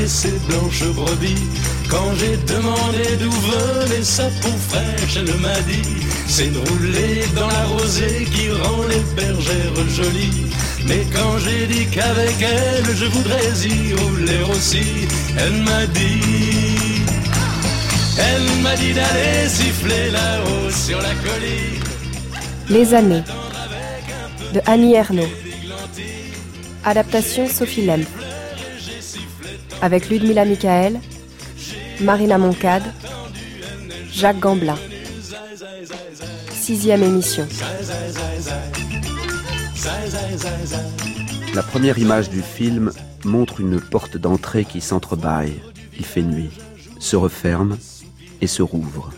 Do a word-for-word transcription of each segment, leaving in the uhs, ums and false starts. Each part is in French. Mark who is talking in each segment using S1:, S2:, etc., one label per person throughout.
S1: ces blanches brebis. Quand j'ai demandé d'où venait sa peau fraîche, elle m'a dit c'est de rouler dans la rosée qui rend les bergères jolies. Mais quand j'ai dit qu'avec elle je voudrais y rouler aussi, elle m'a dit, elle m'a dit d'aller siffler là-haut sur la colline.
S2: Les années de Annie Ernaux. Adaptation Sophie Lemp. Avec Ludmila Michael, Marina Moncade, Jacques Gamblin. Sixième émission.
S3: La première image du film montre une porte d'entrée qui s'entrebâille. Il fait nuit, se referme et se rouvre.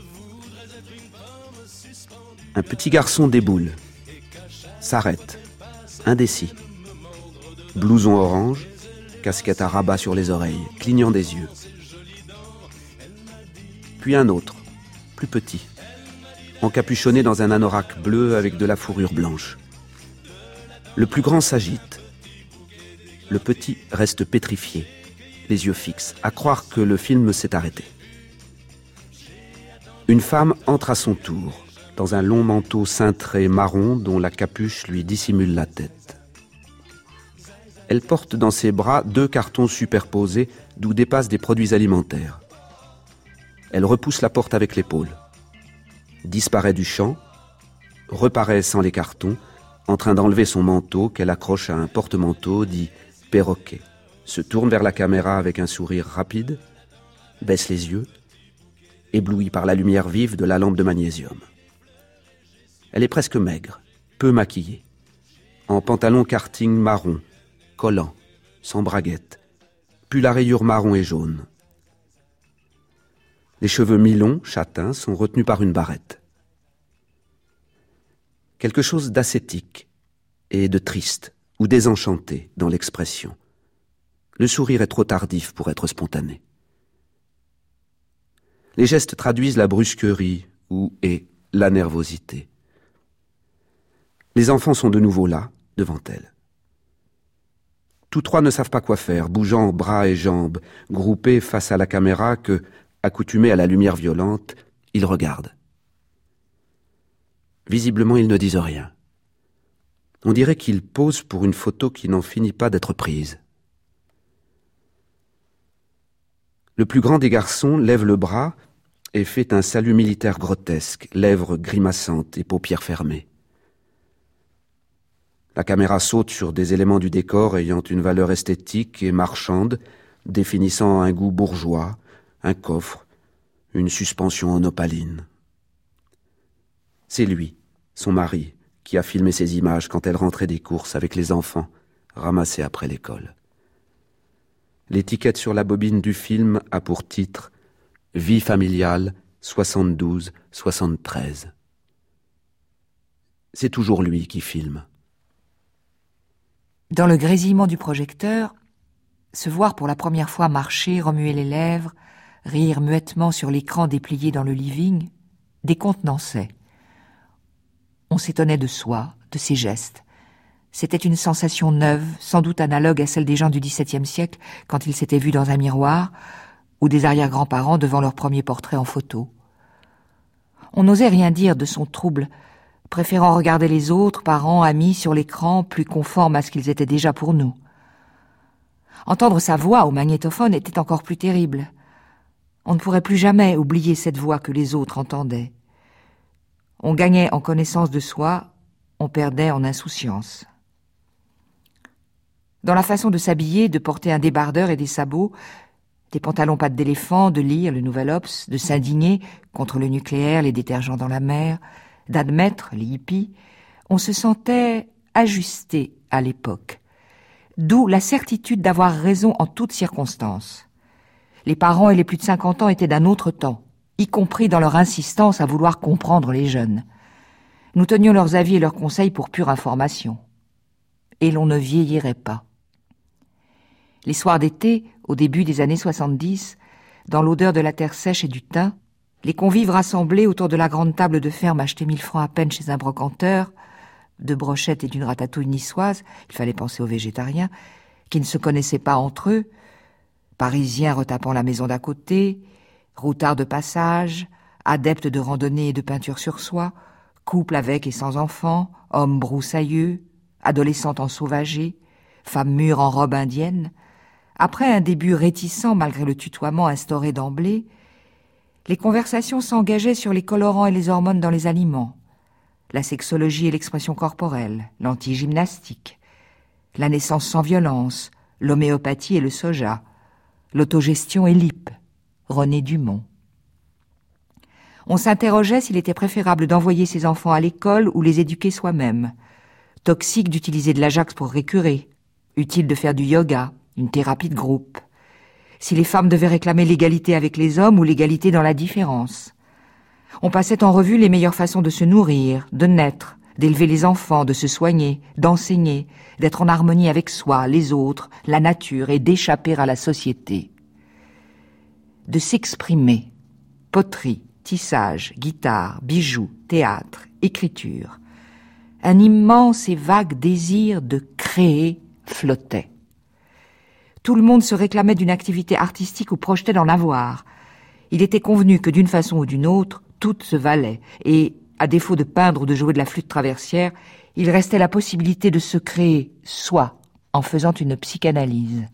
S3: Un petit garçon déboule, s'arrête, indécis. Blouson orange, casquette à rabat sur les oreilles, clignant des yeux. Puis un autre, plus petit, encapuchonné dans un anorak bleu avec de la fourrure blanche. Le plus grand s'agite. Le petit reste pétrifié, les yeux fixes, à croire que le film s'est arrêté. Une femme entre à son tour, dans un long manteau cintré marron dont la capuche lui dissimule la tête. Elle porte dans ses bras deux cartons superposés d'où dépassent des produits alimentaires. Elle repousse la porte avec l'épaule, disparaît du champ, reparaît sans les cartons, en train d'enlever son manteau qu'elle accroche à un porte-manteau dit perroquet, se tourne vers la caméra avec un sourire rapide, baisse les yeux, éblouie par la lumière vive de la lampe de magnésium. Elle est presque maigre, peu maquillée, en pantalon karting marron, collant, sans braguette, pull à rayures marron et jaune. Les cheveux mi-longs, châtains, sont retenus par une barrette. Quelque chose d'ascétique et de triste ou désenchanté dans l'expression. Le sourire est trop tardif pour être spontané. Les gestes traduisent la brusquerie ou et la nervosité. Les enfants sont de nouveau là, devant elle. Tous trois ne savent pas quoi faire, bougeant bras et jambes, groupés face à la caméra que, accoutumés à la lumière violente, ils regardent. Visiblement, ils ne disent rien. On dirait qu'ils posent pour une photo qui n'en finit pas d'être prise. Le plus grand des garçons lève le bras et fait un salut militaire grotesque, lèvres grimaçantes et paupières fermées. La caméra saute sur des éléments du décor ayant une valeur esthétique et marchande, définissant un goût bourgeois, un coffre, une suspension en opaline. C'est lui, son mari, qui a filmé ces images quand elle rentrait des courses avec les enfants, ramassés après l'école. L'étiquette sur la bobine du film a pour titre « Vie familiale soixante-douze soixante-treize ». C'est toujours lui qui filme.
S4: Dans le grésillement du projecteur, se voir pour la première fois marcher, remuer les lèvres, rire muettement sur l'écran déplié dans le living, décontenançait. On s'étonnait de soi, de ses gestes. C'était une sensation neuve, sans doute analogue à celle des gens du dix-septième siècle quand ils s'étaient vus dans un miroir, ou des arrière-grands-parents devant leur premier portrait en photo. On n'osait rien dire de son trouble, préférant regarder les autres, parents, amis, sur l'écran, plus conformes à ce qu'ils étaient déjà pour nous. Entendre sa voix au magnétophone était encore plus terrible. On ne pourrait plus jamais oublier cette voix que les autres entendaient. On gagnait en connaissance de soi, on perdait en insouciance. Dans la façon de s'habiller, de porter un débardeur et des sabots, des pantalons pattes d'éléphant, de lire le Nouvel Obs, de s'indigner contre le nucléaire, les détergents dans la mer, d'admettre les hippies, on se sentait ajusté à l'époque. D'où la certitude d'avoir raison en toutes circonstances. Les parents et les plus de cinquante ans étaient d'un autre temps, y compris dans leur insistance à vouloir comprendre les jeunes. Nous tenions leurs avis et leurs conseils pour pure information. Et l'on ne vieillirait pas. Les soirs d'été, au début des années soixante-dix, dans l'odeur de la terre sèche et du thym, les convives rassemblés autour de la grande table de ferme achetée mille francs à peine chez un brocanteur, de brochettes et d'une ratatouille niçoise, il fallait penser aux végétariens, qui ne se connaissaient pas entre eux, Parisiens retapant la maison d'à côté, routards de passage, adeptes de randonnée et de peinture sur soie, couple avec et sans enfants, hommes broussailleux, adolescentes ensauvagées, femmes mûres en robe indienne, après un début réticent malgré le tutoiement instauré d'emblée, les conversations s'engageaient sur les colorants et les hormones dans les aliments, la sexologie et l'expression corporelle, l'antigymnastique, la naissance sans violence, l'homéopathie et le soja, l'autogestion et l'I P, René Dumont. On s'interrogeait s'il était préférable d'envoyer ses enfants à l'école ou les éduquer soi-même. Toxique d'utiliser de l'Ajax pour récurer, utile de faire du yoga, une thérapie de groupe. Si les femmes devaient réclamer l'égalité avec les hommes ou l'égalité dans la différence. On passait en revue les meilleures façons de se nourrir, de naître, d'élever les enfants, de se soigner, d'enseigner, d'être en harmonie avec soi, les autres, la nature et d'échapper à la société. De s'exprimer, poterie, tissage, guitare, bijoux, théâtre, écriture. Un immense et vague désir de créer flottait. Tout le monde se réclamait d'une activité artistique ou projetait d'en avoir. Il était convenu que d'une façon ou d'une autre, tout se valait, et, à défaut de peindre ou de jouer de la flûte traversière, il restait la possibilité de se créer soi en faisant une psychanalyse.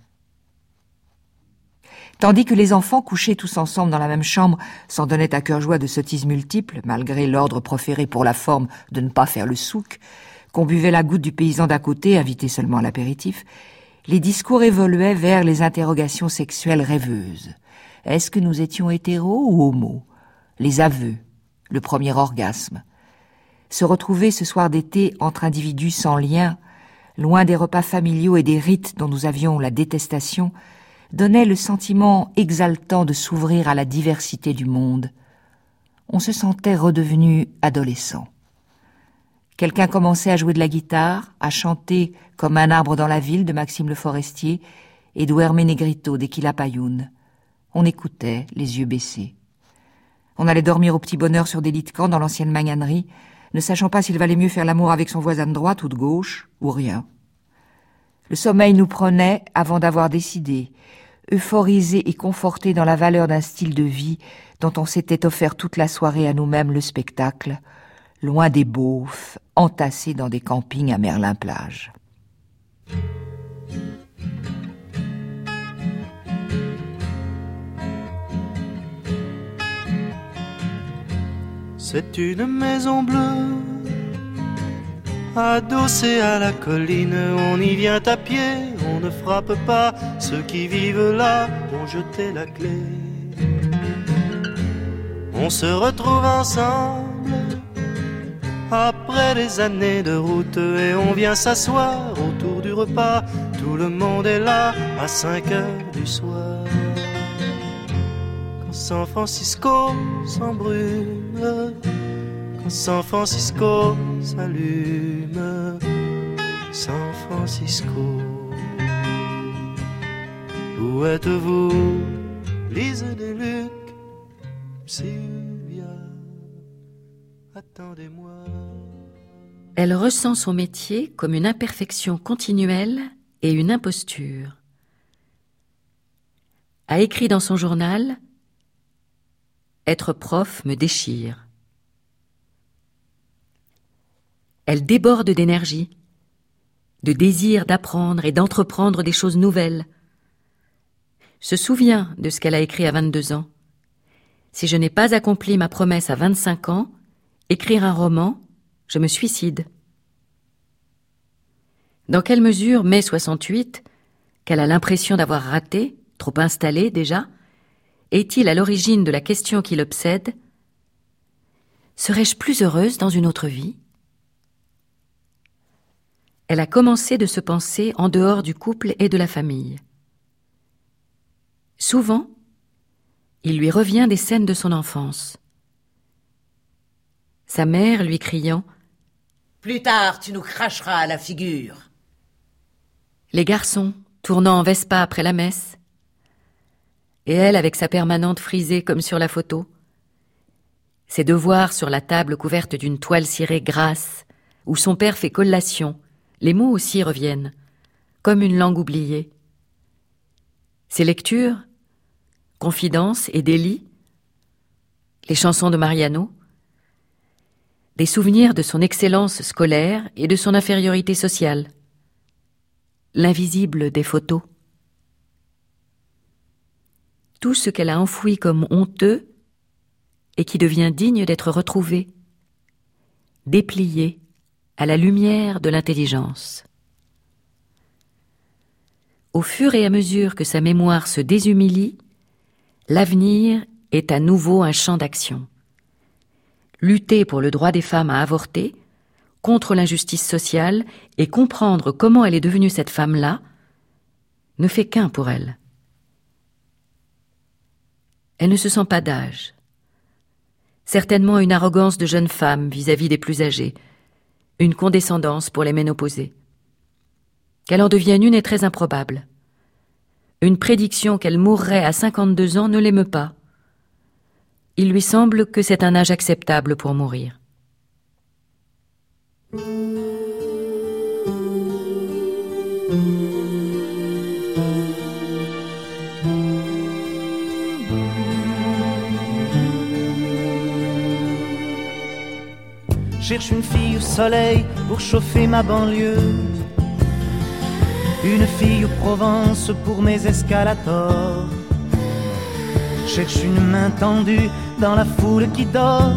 S4: Tandis que les enfants, couchés tous ensemble dans la même chambre, s'en donnaient à cœur joie de sottises multiples, malgré l'ordre proféré pour la forme de ne pas faire le souk, qu'on buvait la goutte du paysan d'à côté, invité seulement à l'apéritif, les discours évoluaient vers les interrogations sexuelles rêveuses. Est-ce que nous étions hétéros ou homos? Les aveux, le premier orgasme. Se retrouver ce soir d'été entre individus sans lien, loin des repas familiaux et des rites dont nous avions la détestation, donnait le sentiment exaltant de s'ouvrir à la diversité du monde. On se sentait redevenu adolescent. Quelqu'un commençait à jouer de la guitare, à chanter comme un arbre dans la ville de Maxime Le Forestier et d'Ouermé Negrito d'Ekila Payoun. On écoutait, les yeux baissés. On allait dormir au petit bonheur sur des lits de camp dans l'ancienne magnanerie, ne sachant pas s'il valait mieux faire l'amour avec son voisin de droite ou de gauche, ou rien. Le sommeil nous prenait avant d'avoir décidé, euphorisés et confortés dans la valeur d'un style de vie dont on s'était offert toute la soirée à nous-mêmes le spectacle, loin des beaufs, entassés dans des campings à Merlin-Plage.
S1: C'est une maison bleue, adossée à la colline. On y vient à pied, on ne frappe pas. Ceux qui vivent là ont jeté la clé. On se retrouve ensemble après des années de route et on vient s'asseoir autour du repas. Tout le monde est là à cinq heures du soir. Quand San Francisco s'embrume, quand San Francisco s'allume, San Francisco, où êtes-vous, Lise Deluc, Sylvia, attendez-moi.
S5: Elle ressent son métier comme une imperfection continuelle et une imposture. A écrit dans son journal « Être prof me déchire ». Elle déborde d'énergie, de désir d'apprendre et d'entreprendre des choses nouvelles. Se souvient de ce qu'elle a écrit à vingt-deux ans. Si je n'ai pas accompli ma promesse à vingt-cinq ans, écrire un roman, je me suicide. Dans quelle mesure, mai soixante-huit, qu'elle a l'impression d'avoir raté, trop installé déjà, est-il à l'origine de la question qui l'obsède ? Serais-je plus heureuse dans une autre vie ? Elle a commencé de se penser en dehors du couple et de la famille. Souvent, il lui revient des scènes de son enfance. Sa mère lui criant « Plus tard, tu nous cracheras à la figure !» Les garçons tournant en Vespa après la messe, et elle avec sa permanente frisée comme sur la photo, ses devoirs sur la table couverte d'une toile cirée grasse, où son père fait collation, les mots aussi reviennent, comme une langue oubliée. Ses lectures, confidences et délits, les chansons de Mariano, des souvenirs de son excellence scolaire et de son infériorité sociale, l'invisible des photos. Tout ce qu'elle a enfoui comme honteux et qui devient digne d'être retrouvé, déplié à la lumière de l'intelligence. Au fur et à mesure que sa mémoire se déshumilie, l'avenir est à nouveau un champ d'action. Lutter pour le droit des femmes à avorter, contre l'injustice sociale et comprendre comment elle est devenue cette femme-là, ne fait qu'un pour elle. Elle ne se sent pas d'âge. Certainement une arrogance de jeune femme vis-à-vis des plus âgés, une condescendance pour les ménopausées. Qu'elle en devienne une est très improbable. Une prédiction qu'elle mourrait à cinquante-deux ans ne l'émeut pas. Il lui semble que c'est un âge acceptable pour mourir.
S6: Cherche une fille au soleil pour chauffer ma banlieue, une fille aux Provence pour mes escalators. Cherche une main tendue dans la foule qui dort.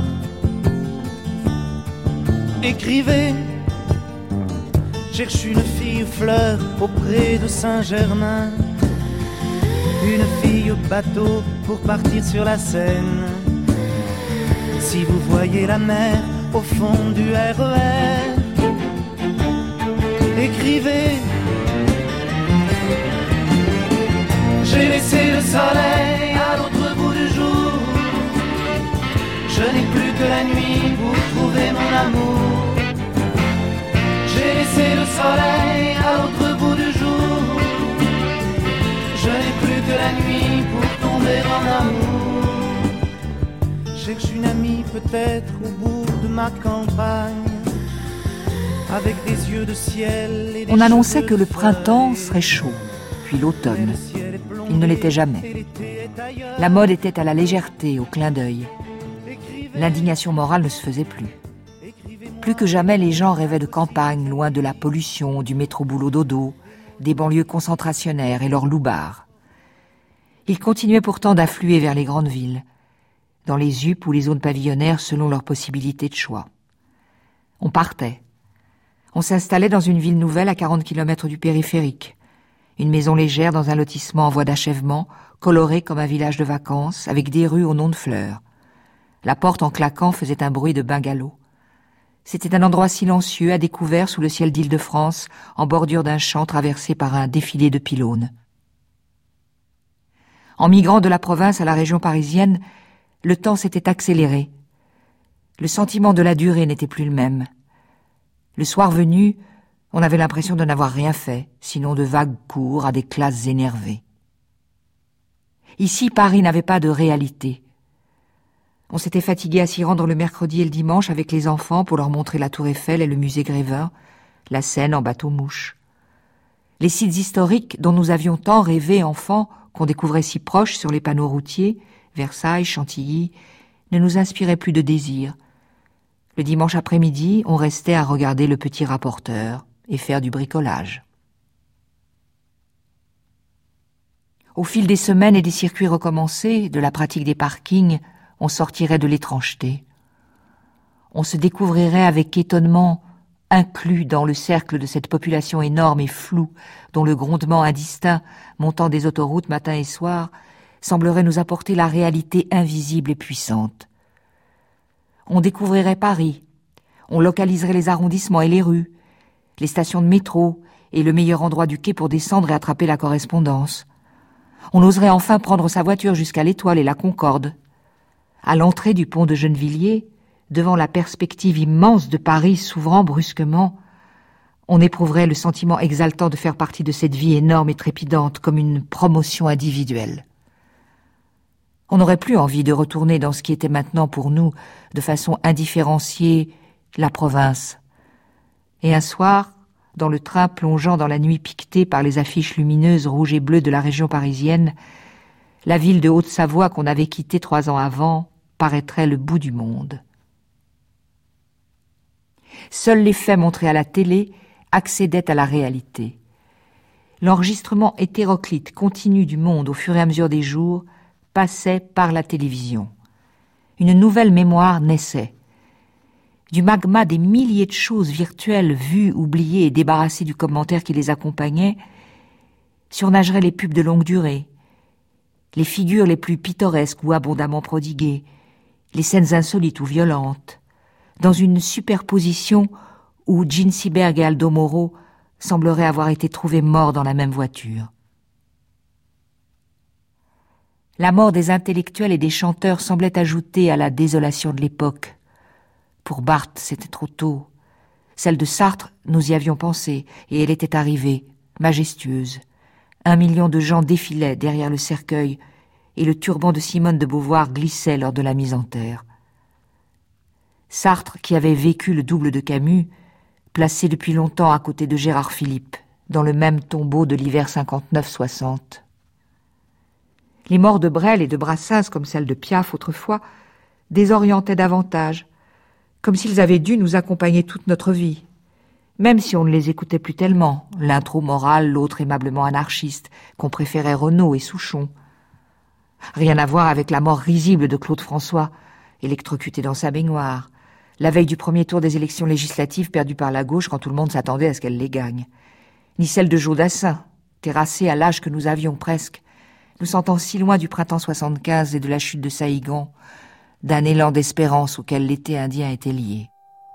S6: Écrivez. Cherche une fille aux fleurs auprès de Saint-Germain, une fille au bateau pour partir sur la Seine. Si vous voyez la mer au fond du R E R, écrivez. J'ai laissé le soleil à l'autre bout du jour, je n'ai plus que la nuit pour trouver mon amour. J'ai laissé le soleil à l'autre bout du jour, je n'ai plus que la nuit pour tomber en amour. Cherche une amie peut-être au bout de ma campagne, avec des yeux de ciel et des
S4: On annonçait
S6: cheveux
S4: que le
S6: de
S4: printemps
S6: feuilles.
S4: serait chaud, puis l'automne. Il ne l'était jamais. La mode était à la légèreté, au clin d'œil. L'indignation morale ne se faisait plus. Plus que jamais, les gens rêvaient de campagne, loin de la pollution, du métro-boulot-dodo, des banlieues concentrationnaires et leurs loupards. Ils continuaient pourtant d'affluer vers les grandes villes, dans les U P ou les zones pavillonnaires selon leurs possibilités de choix. On partait. On s'installait dans une ville nouvelle à quarante kilomètres du périphérique. Une maison légère dans un lotissement en voie d'achèvement, coloré comme un village de vacances, avec des rues au nom de fleurs. La porte en claquant faisait un bruit de bungalow. C'était un endroit silencieux, à découvert sous le ciel d'Île-de-France, en bordure d'un champ traversé par un défilé de pylônes. En migrant de la province à la région parisienne, le temps s'était accéléré. Le sentiment de la durée n'était plus le même. Le soir venu, on avait l'impression de n'avoir rien fait, sinon de vagues cours à des classes énervées. Ici, Paris n'avait pas de réalité. On s'était fatigué à s'y rendre le mercredi et le dimanche avec les enfants pour leur montrer la Tour Eiffel et le musée Grévin, la Seine en bateau-mouche. Les sites historiques dont nous avions tant rêvé enfants, qu'on découvrait si proches sur les panneaux routiers, Versailles, Chantilly, ne nous inspiraient plus de désir. Le dimanche après-midi, on restait à regarder le petit rapporteur et faire du bricolage. Au fil des semaines et des circuits recommencés, de la pratique des parkings, on sortirait de l'étrangeté. On se découvrirait avec étonnement inclus dans le cercle de cette population énorme et floue, dont le grondement indistinct, montant des autoroutes matin et soir, semblerait nous apporter la réalité invisible et puissante. On découvrirait Paris, on localiserait les arrondissements et les rues, les stations de métro et le meilleur endroit du quai pour descendre et attraper la correspondance. On oserait enfin prendre sa voiture jusqu'à l'Étoile et la Concorde. À l'entrée du pont de Gennevilliers, devant la perspective immense de Paris s'ouvrant brusquement, on éprouverait le sentiment exaltant de faire partie de cette vie énorme et trépidante comme une promotion individuelle. On n'aurait plus envie de retourner dans ce qui était maintenant pour nous, de façon indifférenciée, la province. Et un soir, dans le train plongeant dans la nuit piquetée par les affiches lumineuses rouges et bleues de la région parisienne, la ville de Haute-Savoie qu'on avait quittée trois ans avant paraîtrait le bout du monde. Seuls les faits montrés à la télé accédaient à la réalité. L'enregistrement hétéroclite continu du monde au fur et à mesure des jours passait par la télévision. Une nouvelle mémoire naissait. Du magma des milliers de choses virtuelles vues, oubliées et débarrassées du commentaire qui les accompagnait, surnageraient les pubs de longue durée, les figures les plus pittoresques ou abondamment prodiguées, les scènes insolites ou violentes, dans une superposition où Jean Seberg et Aldo Moro sembleraient avoir été trouvés morts dans la même voiture. La mort des intellectuels et des chanteurs semblait ajouter à la désolation de l'époque. Pour Barthes, c'était trop tôt. Celle de Sartre, nous y avions pensé, et elle était arrivée, majestueuse. Un million de gens défilaient derrière le cercueil, et le turban de Simone de Beauvoir glissait lors de la mise en terre. Sartre, qui avait vécu le double de Camus, placé depuis longtemps à côté de Gérard Philippe, dans le même tombeau de l'hiver cinquante-neuf soixante. Les morts de Brel et de Brassens, comme celle de Piaf autrefois, désorientaient davantage, comme s'ils avaient dû nous accompagner toute notre vie, même si on ne les écoutait plus tellement, l'un trop moral, l'autre aimablement anarchiste, qu'on préférait Renaud et Souchon. Rien à voir avec la mort risible de Claude François, électrocuté dans sa baignoire, la veille du premier tour des élections législatives perdues par la gauche quand tout le monde s'attendait à ce qu'elle les gagne. Ni celle de Joe Dassin, terrassée à l'âge que nous avions presque, nous sentant si loin du printemps soixante-quinze et de la chute de Saïgon, d'un élan d'espérance auquel l'été indien était lié.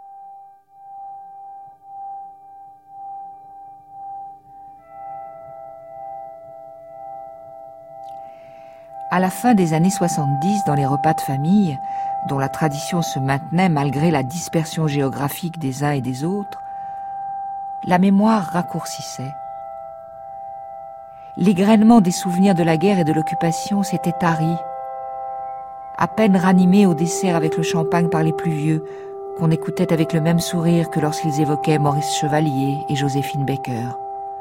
S4: À la fin des années soixante-dix, dans les repas de famille, dont la tradition se maintenait malgré la dispersion géographique des uns et des autres, la mémoire raccourcissait. L'égrainement des souvenirs de la guerre et de l'occupation s'était tari, à peine ranimé au dessert avec le champagne par les plus vieux, qu'on écoutait avec le même sourire que lorsqu'ils évoquaient Maurice Chevalier et Joséphine Baker.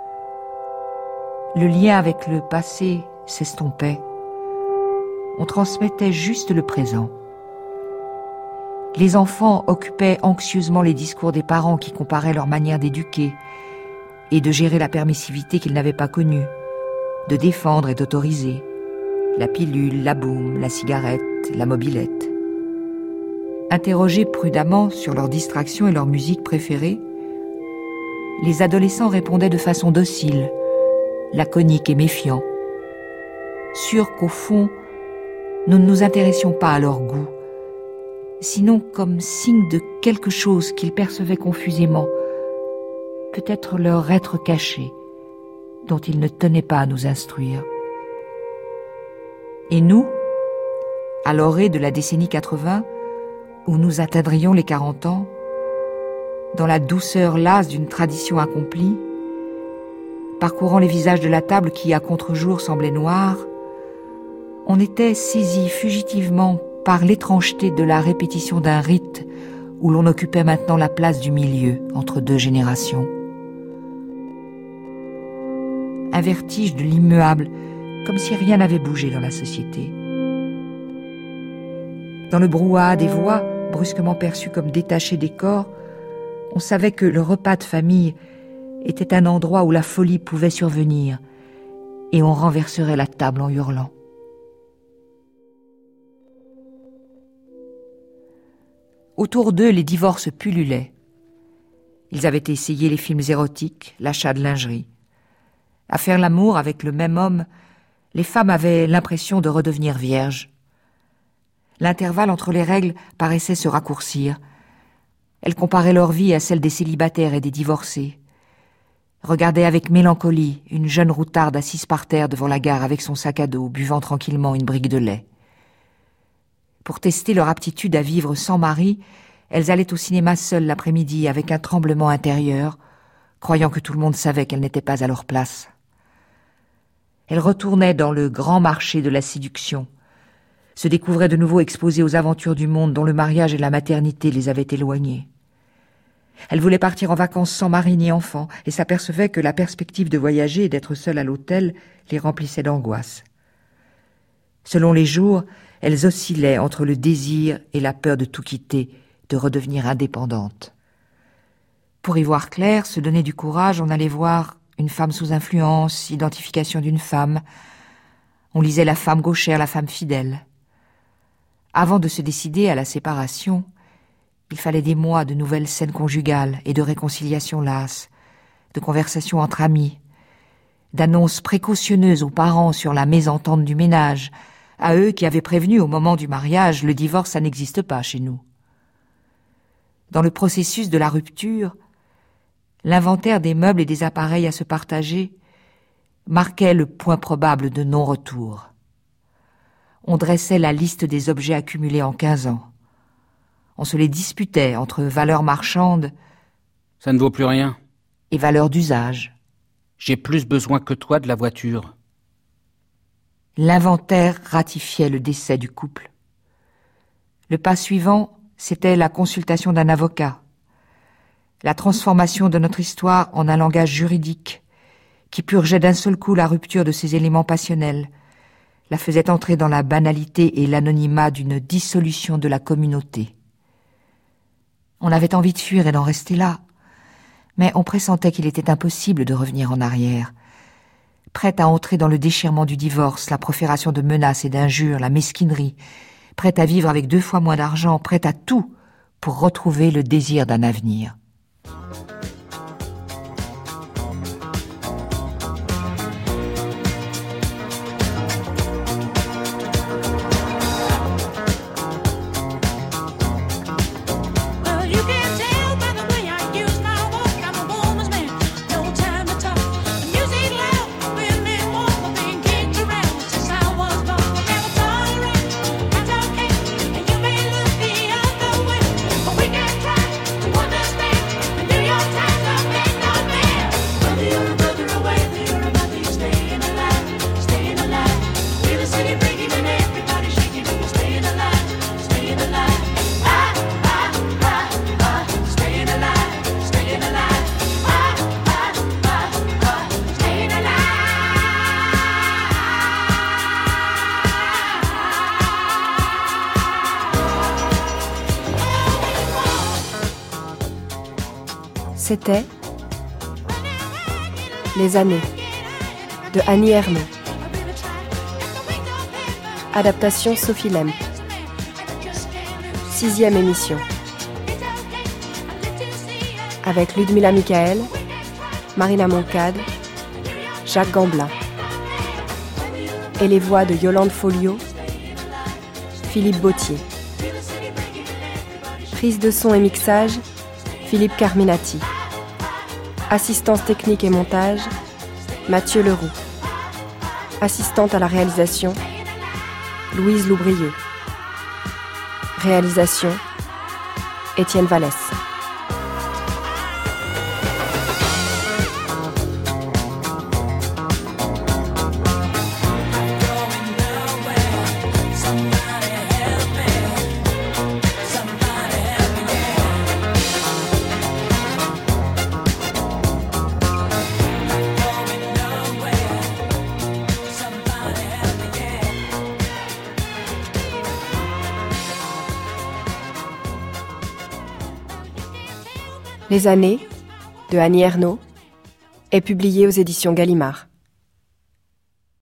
S4: Le lien avec le passé s'estompait. On transmettait juste le présent. Les enfants occupaient anxieusement les discours des parents qui comparaient leur manière d'éduquer et de gérer la permissivité qu'ils n'avaient pas connue, de défendre et d'autoriser, la pilule, la boum, la cigarette, la mobilette. Interrogés prudemment sur leurs distractions et leur musique préférée, les adolescents répondaient de façon docile, laconique et méfiant, sûrs qu'au fond, nous ne nous intéressions pas à leur goût, sinon comme signe de quelque chose qu'ils percevaient confusément, peut-être leur être caché, dont ils ne tenaient pas à nous instruire. Et nous, à l'orée de la décennie quatre-vingts, où nous atteindrions les quarante ans, dans la douceur lasse d'une tradition accomplie, parcourant les visages de la table qui, à contre-jour, semblaient noirs, on était saisi fugitivement par l'étrangeté de la répétition d'un rite où l'on occupait maintenant la place du milieu entre deux générations. Un vertige de l'immuable, comme si rien n'avait bougé dans la société. Dans le brouhaha des voix, brusquement perçues comme détachées des corps, on savait que le repas de famille était un endroit où la folie pouvait survenir, et on renverserait la table en hurlant. Autour d'eux, les divorces pullulaient. Ils avaient essayé les films érotiques, l'achat de lingerie. À faire l'amour avec le même homme, les femmes avaient l'impression de redevenir vierges. L'intervalle entre les règles paraissait se raccourcir. Elles comparaient leur vie à celle des célibataires et des divorcés. Regardaient avec mélancolie une jeune routarde assise par terre devant la gare avec son sac à dos, buvant tranquillement une brique de lait. Pour tester leur aptitude à vivre sans mari, elles allaient au cinéma seules l'après-midi avec un tremblement intérieur, croyant que tout le monde savait qu'elles n'étaient pas à leur place. Elles retournaient dans le grand marché de la séduction, se découvraient de nouveau exposées aux aventures du monde dont le mariage et la maternité les avaient éloignées. Elle voulait partir en vacances sans mari ni enfant et s'apercevait que la perspective de voyager et d'être seule à l'hôtel les remplissait d'angoisse. Selon les jours, elles oscillaient entre le désir et la peur de tout quitter, de redevenir indépendante. Pour y voir clair, se donner du courage, on allait voir une femme sous influence, identification d'une femme. On lisait la femme gauchère, la femme fidèle. Avant de se décider à la séparation, il fallait des mois de nouvelles scènes conjugales et de réconciliations lasses, de conversations entre amis, d'annonces précautionneuses aux parents sur la mésentente du ménage, à eux qui avaient prévenu au moment du mariage, le divorce, ça n'existe pas chez nous. Dans le processus de la rupture, l'inventaire des meubles et des appareils à se partager marquait le point probable de non-retour. On dressait la liste des objets accumulés en quinze ans. On se les disputait entre valeurs marchandes
S7: « Ça ne vaut plus rien. »
S4: et valeurs d'usage.
S7: « J'ai plus besoin que toi de la voiture. »
S4: L'inventaire ratifiait le décès du couple. Le pas suivant, c'était la consultation d'un avocat. La transformation de notre histoire en un langage juridique qui purgeait d'un seul coup la rupture de ses éléments passionnels, la faisait entrer dans la banalité et l'anonymat d'une dissolution de la communauté. On avait envie de fuir et d'en rester là, mais on pressentait qu'il était impossible de revenir en arrière. Prête à entrer dans le déchirement du divorce, la profération de menaces et d'injures, la mesquinerie, prête à vivre avec deux fois moins d'argent, prête à tout pour retrouver le désir d'un avenir.
S2: C'était Les années de Annie Ernaux. Adaptation Sophie Lemp. Sixième émission. Avec Ludmila Michael, Marina Moncade, Jacques Gamblin. Et les voix de Yolande Folio, Philippe Bautier. Prise de son et mixage, Philippe Carminati. Assistance technique et montage, Mathieu Leroux. Assistante à la réalisation, Louise Loubrieux. Réalisation, Étienne Vallès. Les années de Annie Ernaux est publié aux éditions Gallimard.